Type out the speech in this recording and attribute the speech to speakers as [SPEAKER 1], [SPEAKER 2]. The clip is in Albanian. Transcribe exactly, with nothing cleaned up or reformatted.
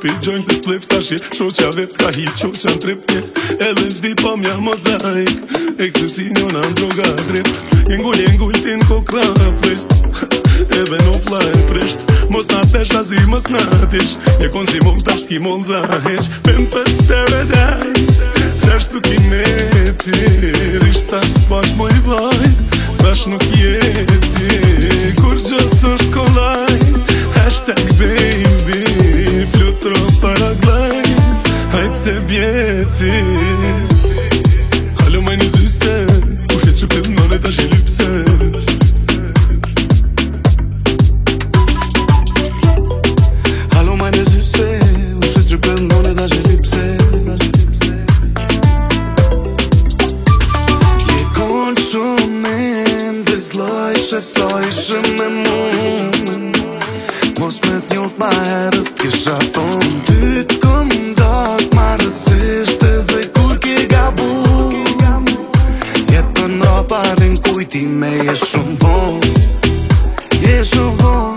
[SPEAKER 1] pil gjojnë për splif tashi Shoqa vet ka hi qoqa në trip një L S D pa mja mozaik Ekstasi njona në droga drip Jengull, jengull ti në kokra frisht Edhe në fly prisht Mos na tesh azi mos na tish Je kon si mol tash ki mol zaheq Pimpers Paradise Qashtu ki meti Rishta s'pash moj vajz Thash nuk jeti Kur gjës është kolaj Hashtag baby Flutro paraglajt Hajt se bjeti Halo maj në zyse Ushe që për nëne ta shilipse Halo maj në zyse Ushe që për nëne ta shilipse Je kon shumë Ndizloj që so ishe me mu Mos me t'njoft ma herës t'kisha thonë Ty t'kom dak ma rësisht edhe kur ke gabu Jetën raparin kujti me je shumë vonë Je shumë vonë